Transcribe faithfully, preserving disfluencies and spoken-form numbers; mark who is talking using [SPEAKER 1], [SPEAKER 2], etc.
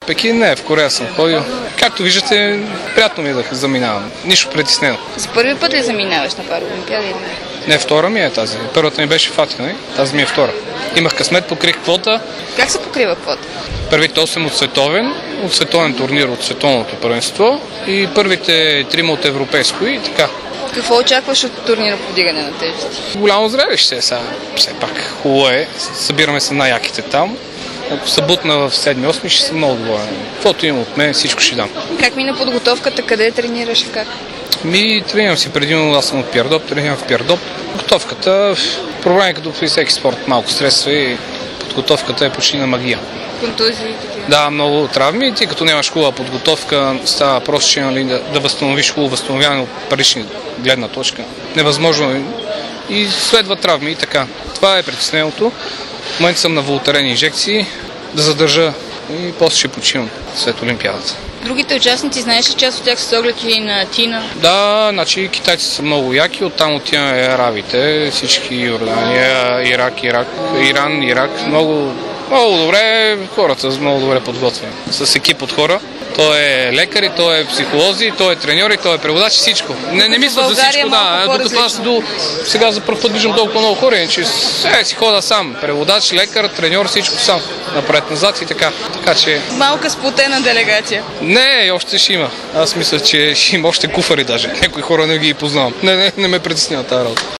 [SPEAKER 1] Пекин не, в Корея съм ходил. Както виждате, приятно ми е да заминавам. Нищо притеснено.
[SPEAKER 2] За първи път ли заминаваш на Параолимпиада или не?
[SPEAKER 1] Не, втора ми е тази. Първата ми беше в Атина, тази ми е втора. Имах късмет, покрих квота.
[SPEAKER 2] Как се покрива квота?
[SPEAKER 1] Първите осем от световен, от световен турнир, от световното първенство и първите трима от европейско и така.
[SPEAKER 2] Какво очакваш от турнира по вдигане на тежести?
[SPEAKER 1] Голямо зрелище е сега. Все пак хубаво е. Събираме се най-яките там. Ако се бутна в седми-осми, ще съм много доволен. Каквото имам от мен, всичко ще дам.
[SPEAKER 2] Как мина подготовката? Къде тренираш и как?
[SPEAKER 1] Ми тренирам си предимно, аз съм от Пирдоп, тренирам в Пирдоп. Подготовката, проблем е като при всеки спорт, малко стресва и подготовката е почти на магия.
[SPEAKER 2] Контузии?
[SPEAKER 1] Да, много травми. Ти като нямаш хубава подготовка, става въпрос, че нали, да, да възстановиш хубаво възстановяване от парични гледна точка. Невъзможно е. И следва травми и така. Това е притесненото. В момента съм на волтарени инжекции, да задържа и после ще почивам след Олимпиадата.
[SPEAKER 2] Другите участници, знаеш ли част от тях с оглед и на Тина?
[SPEAKER 1] Да, значи китайците са много яки, оттам отиваме арабите, всички Йордания, Ирак, Ирак, Иран, Ирак. Много, много добре, хората много добре подготвени. С екип от хора. Той е лекари, той е психолози, той е треньори, той е преводач, всичко. Не, не мисля за всичко, да. Докато аз до сега за първ път виждам толкова много хора, че е, си хода сам. Преводач, лекар, треньор, всичко сам. Напред-назад и така. Така че...
[SPEAKER 2] Малка сплотена делегация.
[SPEAKER 1] Не, още ще има. Аз мисля, че ще има още куфари даже. Някои хора не ги познавам. Не, не, не ме притеснява тази работа.